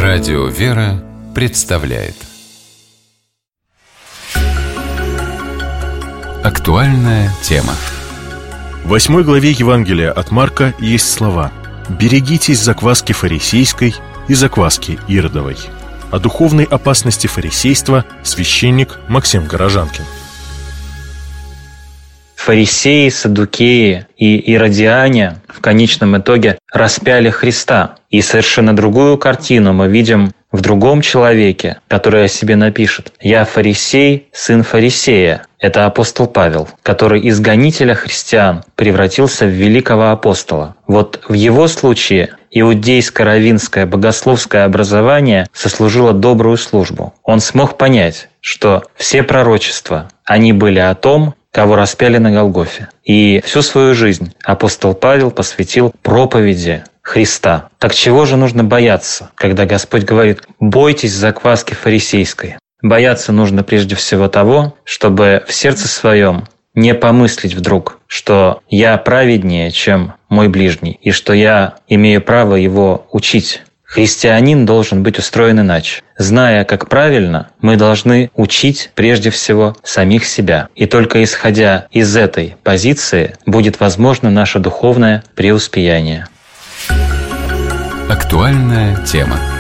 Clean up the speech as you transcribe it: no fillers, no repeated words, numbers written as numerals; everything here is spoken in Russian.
Радио «Вера» представляет актуальная тема. В 8 главе Евангелия от Марка есть слова: «Берегитесь закваски фарисейской и закваски иродовой». О духовной опасности фарисейства священник Максим Горожанкин. Фарисеи, саддукеи и иродиане в конечном итоге распяли Христа. И совершенно другую картину мы видим в другом человеке, который о себе напишет: «Я фарисей, сын фарисея». Это апостол Павел, который из гонителя христиан превратился в великого апостола. Вот в его случае иудейско-раввинское богословское образование сослужило добрую службу. Он смог понять, что все пророчества, они были о том, кого распяли на Голгофе. И всю свою жизнь апостол Павел посвятил проповеди Христа. Так чего же нужно бояться, когда Господь говорит: «Бойтесь закваски фарисейской»? Бояться нужно прежде всего того, чтобы в сердце своем не помыслить вдруг, что я праведнее, чем мой ближний, и что я имею право его учить. Христианин должен быть устроен иначе. Зная, как правильно, мы должны учить прежде всего самих себя. И только исходя из этой позиции будет возможно наше духовное преуспеяние. Актуальная тема.